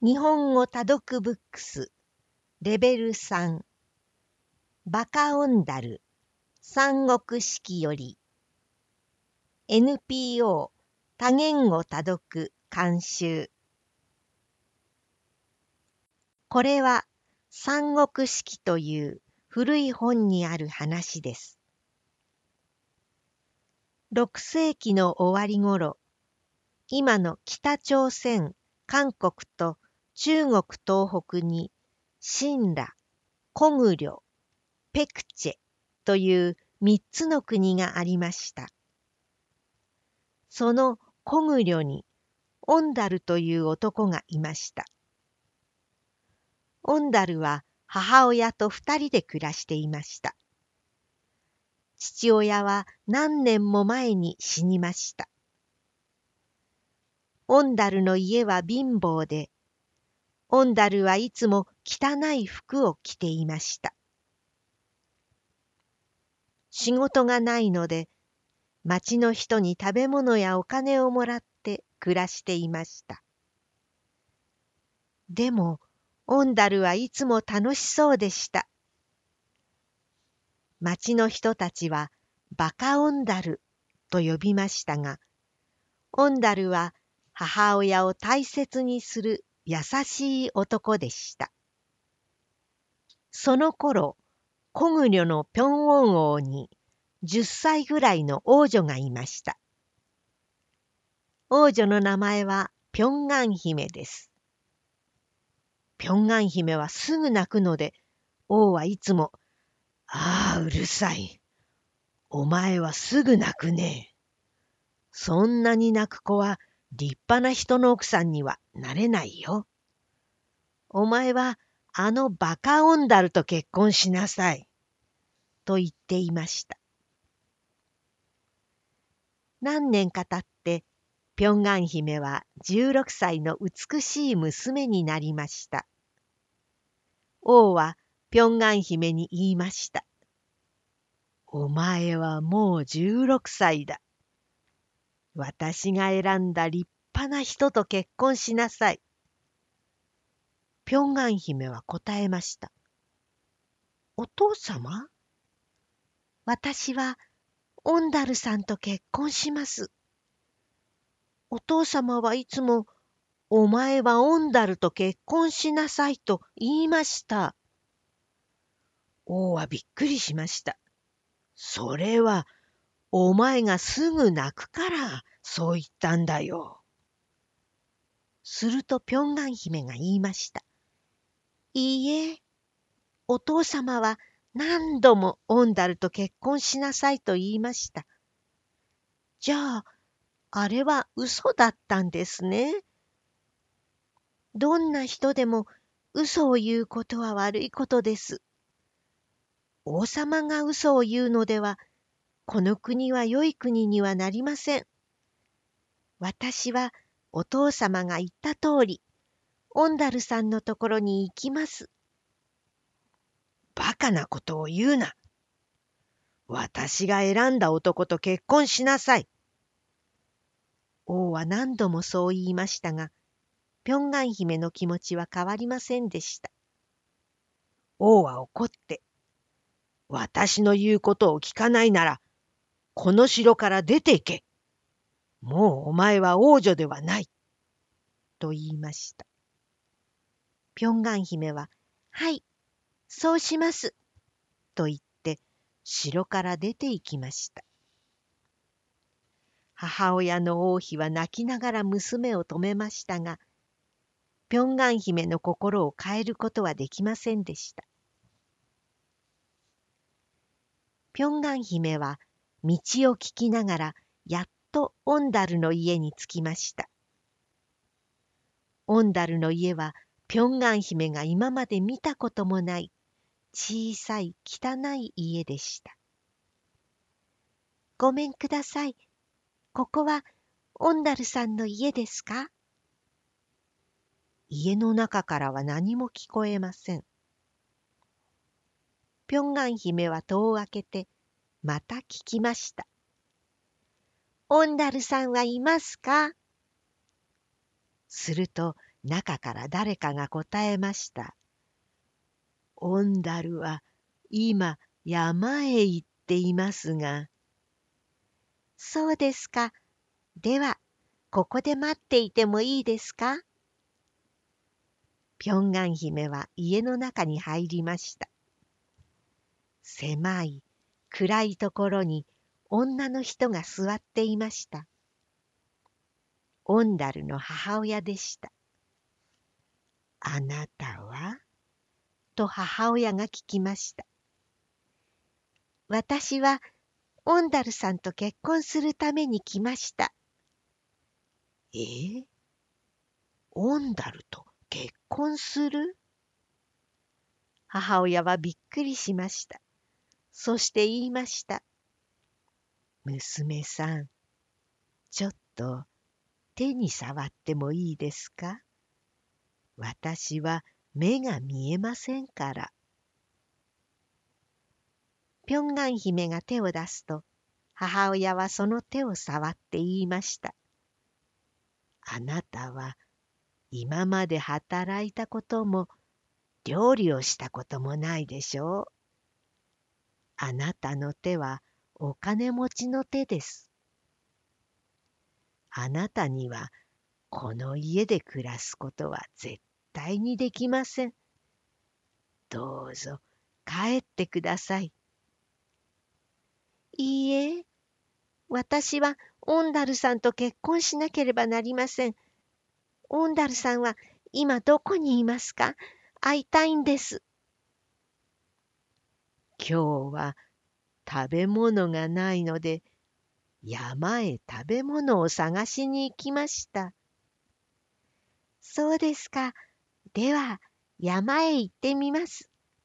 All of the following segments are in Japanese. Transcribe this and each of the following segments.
日本語多読ブックスレベル3バカオンダル三国式より NPO 多言語多読監修。これは三国式という古い本にある話です。6世紀の終わりごろ、今の北朝鮮、韓国と中国東北に親羅、コグリョ、ペクチェという3つの国がありました。そのコグリョにオンダルという男がいました。オンダルは母親と2人で暮らしていました。父親は何年も前に死にました。オンダルの家は貧乏で、オンダルはいつも汚い服を着ていました。仕事がないので、町の人に食べ物やお金をもらって暮らしていました。でも、オンダルはいつも楽しそうでした。町の人たちはバカオンダルと呼びましたが、オンダルは母親を大切にする優しい男でした。その頃、コグリョのピョンオン王に10歳ぐらいの王女がいました。王女の名前はピョンガン姫です。ピョンガン姫はすぐ泣くので、王はいつも、ああ、うるさい。お前はすぐ泣くね。そんなに泣く子は立派な人の奥さんにはなれないよ。お前はあのバカオンダルと結婚しなさい。と言っていました。何年か経って、ピョンガン姫は16歳の美しい娘になりました。王はピョンガン姫に言いました。お前はもう16歳だ。私が選んだ立派な人と結婚しなさい。ピョンガン姫は答えました。お父様？私はオンダルさんと結婚します。お父様はいつも、お前はオンダルと結婚しなさいと言いました。王はびっくりしました。それは、お前がすぐ泣くから、そう言ったんだよ。するとピョンガン姫が言いました。いいえ、お父様は何度もオンダルと結婚しなさいと言いました。じゃあ、あれは嘘だったんですね。どんな人でも嘘を言うことは悪いことです。王様が嘘を言うのでは、この国は良い国にはなりません。私はお父様が言った通り、オンダルさんのところに行きます。バカなことを言うな。私が選んだ男と結婚しなさい。王は何度もそう言いましたが、ピョンガン姫の気持ちは変わりませんでした。王は怒って、私の言うことを聞かないなら、この城から出て行け。もうお前は王女ではない。と言いました。ピョンガン姫は、はい、そうします。と言って、城から出て行きました。母親の王妃は泣きながら娘を止めましたが、ピョンガン姫の心を変えることはできませんでした。ピョンガン姫は道を聞きながらやっとオンダルの家に着きました。オンダルの家はピョンガン姫が今まで見たこともない小さい汚い家でした。ごめんください。ここはオンダルさんの家ですか？家の中からは何も聞こえません。ピョンガン姫は戸を開けてまた聞きました。オンダルさんはいますか？すると中から誰かが答えました。オンダルは今山へ行っていますが。そうですか。では、ここで待っていてもいいですか？ピョンガン姫は家の中に入りました。狭い暗いところに女の人が座っていました。オンダルの母親でした。あなたは？と母親が聞きました。私はオンダルさんと結婚するために来ました。オンダルと結婚する？母親はびっくりしました。そして言いました。娘さん、ちょっと手に触ってもいいですか？私は目が見えませんから。ピョンガン姫が手を出すと、母親はその手を触って言いました。あなたは今まで働いたことも料理をしたこともないでしょう。あなたの手はお金持ちの手です。あなたにはこの家で暮らすことは絶対にできません。どうぞ帰ってください。いいえ、私はオンダルさんと結婚しなければなりません。オンダルさんは今どこにいますか？会いたいんです。今日は食べ物がないので、山へ食べ物を探しに行きました。そうですか。では、山へ行ってみます。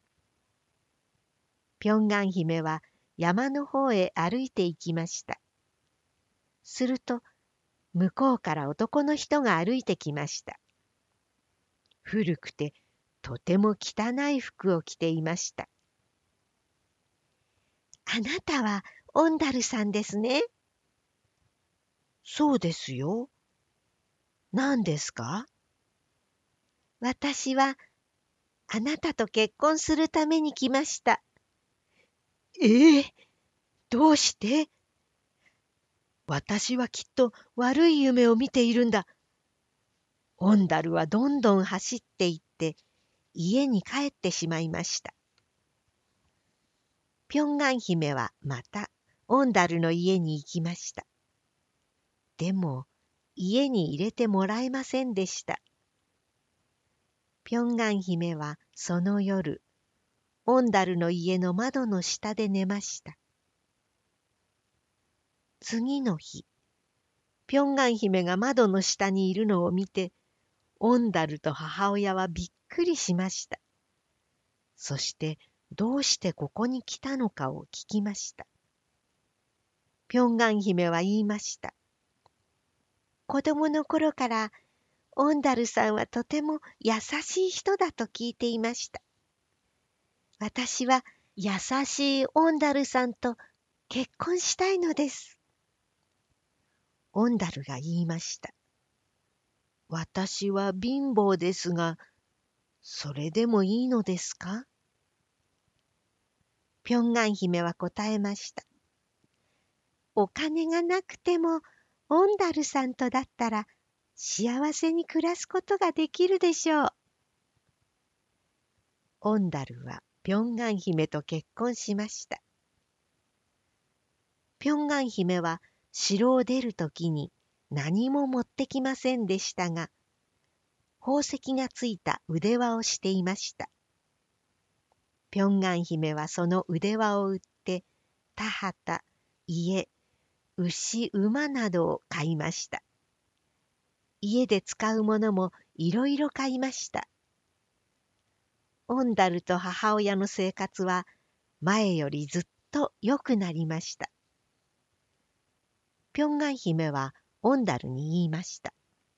ピョンガン姫は山の方へ歩いて行きました。すると、向こうから男の人が歩いてきました。古くてとても汚い服を着ていました。あなたはオンダルさんですね。そうですよ。何ですか？私はあなたと結婚するために来ました。ええ、どうして？私はきっと悪い夢を見ているんだ。オンダルはどんどん走っていって家に帰ってしまいました。ピョンガン姫はまたオンダルの家に行きました。でも家に入れてもらえませんでした。ピョンガン姫はその夜、オンダルの家の窓の下で寝ました。次の日、ピョンガン姫が窓の下にいるのを見て、オンダルと母親はびっくりしました。そしてどうしてここに来たのかを聞きました。ピョンガン姫は言いました。子供の頃からオンダルさんはとても優しい人だと聞いていました。私は優しいオンダルさんと結婚したいのです。オンダルが言いました。私は貧乏ですが、それでもいいのですか？ピョンガン姫は答えました。お金がなくてもオンダルさんとだったら幸せに暮らすことができるでしょう。オンダルはピョンガン姫と結婚しました。ピョンガン姫は城を出るときに何も持ってきませんでしたが、宝石がついた腕輪をしていました。ピョンガン姫はその腕輪を売って田畑、家、牛、馬などを買いました。家で使うものもいろいろ買いました。オンダルと母親の生活は前よりずっと良くなりました。ピョンガン姫はオンダルに言いました。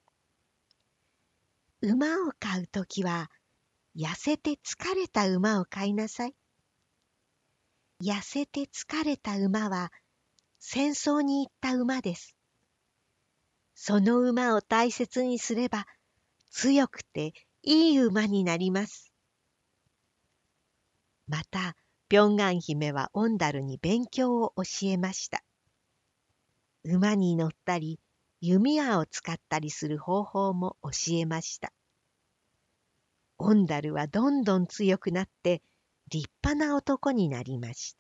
馬を買うときは痩せて疲れた馬を買いなさい。痩せて疲れた馬は戦争に行った馬です。その馬を大切にすれば強くていい馬になります。また、ピョンガン姫はオンダルに勉強を教えました。馬に乗ったり、弓矢を使ったりする方法も教えました。オンダルはどんどん強くなって立派な男になりました。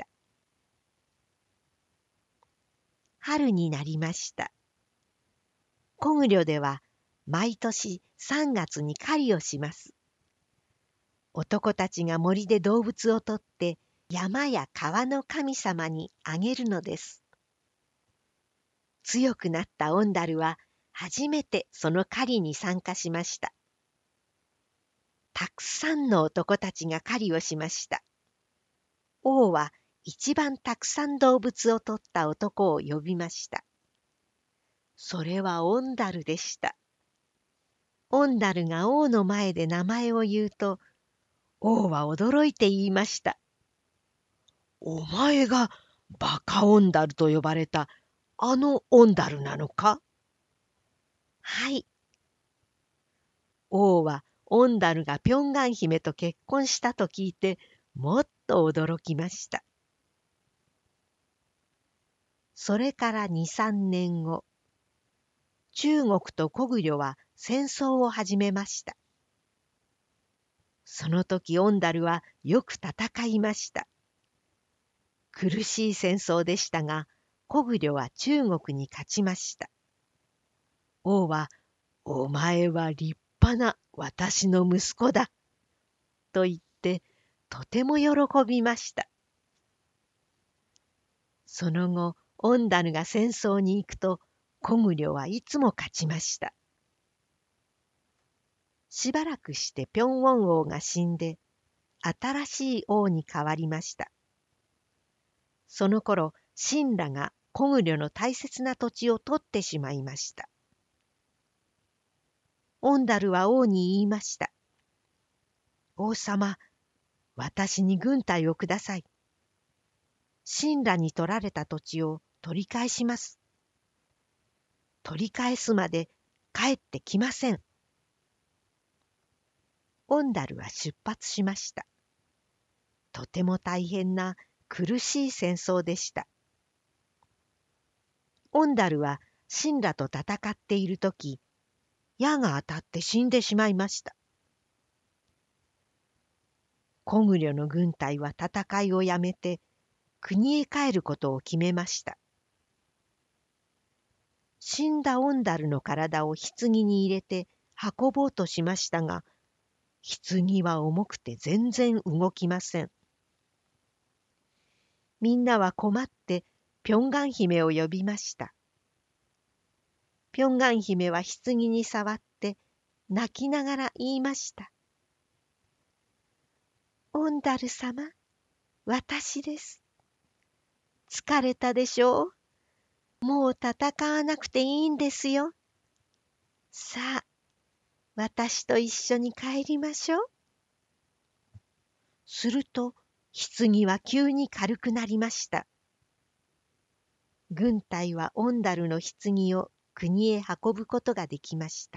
春になりました。コグリョでは毎年3月に狩りをします。男たちが森で動物を取って山や川の神様にあげるのです。強くなったオンダルは初めてその狩りに参加しました。たくさんの男たちが狩りをしました。王は一番たくさん動物を取った男を呼びました。それはオンダルでした。オンダルが王の前で名前を言うと、王は驚いて言いました。お前がバカオンダルと呼ばれたあのオンダルなのか？はい。王はオンダルがピョンガン姫と結婚したと聞いてもっと驚きました。それから2、3年後、中国とコグリョは戦争を始めました。その時オンダルはよく戦いました。苦しい戦争でしたが、コグリョは中国に勝ちました。王は、お前は立派な私の息子だ、と言って、とても喜びました。その後、オンダルが戦争に行くと、コグリョはいつも勝ちました。しばらくしてピョンウォン王が死んで、新しい王に変わりました。その頃、神羅がコグリョの大切な土地を取ってしまいました。オンダルは王に言いました。王様、私に軍隊をください。神羅に取られた土地を取り返します。取り返すまで帰ってきません。オンダルは出発しました。とても大変な苦しい戦争でした。オンダルは神羅と戦っているとき、矢が当たって死んでしまいました。コグリョの軍隊は戦いをやめて国へ帰ることを決めました。死んだオンダルの体を棺に入れて運ぼうとしましたが、棺は重くて全然動きません。みんなは困ってピョンガン姫を呼びました。ピョンガン姫は棺に触って泣きながら言いました。オンダル様、私です。疲れたでしょう？もう戦わなくていいんですよ。さあ、私と一緒に帰りましょう。すると、棺は急に軽くなりました。軍隊はオンダルの棺を国へ運ぶことができました。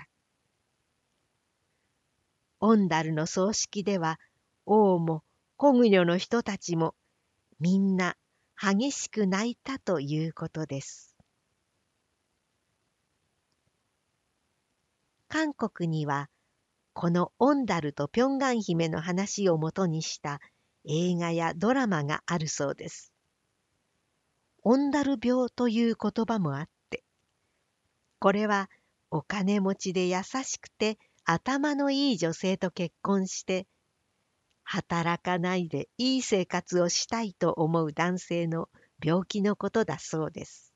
オンダルの葬式では、王もコグニョの人たちもみんな激しく泣いたということです。韓国にはこのオンダルとピョンガン姫の話をもとにした映画やドラマがあるそうです。オンダル病という言葉もあって、これはお金持ちで優しくて頭のいい女性と結婚して働かないでいい生活をしたいと思う男性の病気のことだそうです。